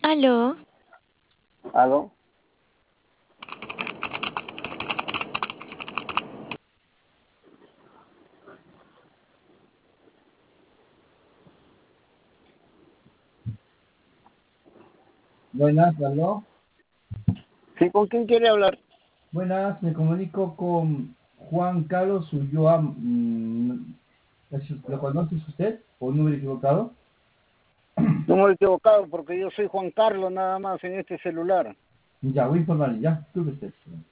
¿Aló? ¿Aló? Buenas, ¿aló? ¿Sí, con quién quiere hablar? Buenas, me comunico con Juan Carlos Ulloa. ¿Lo conoce usted? ¿O un número equivocado? Número equivocado porque yo soy Juan Carlos nada más en este celular. Ya, voy a informarle, ya, tú usted.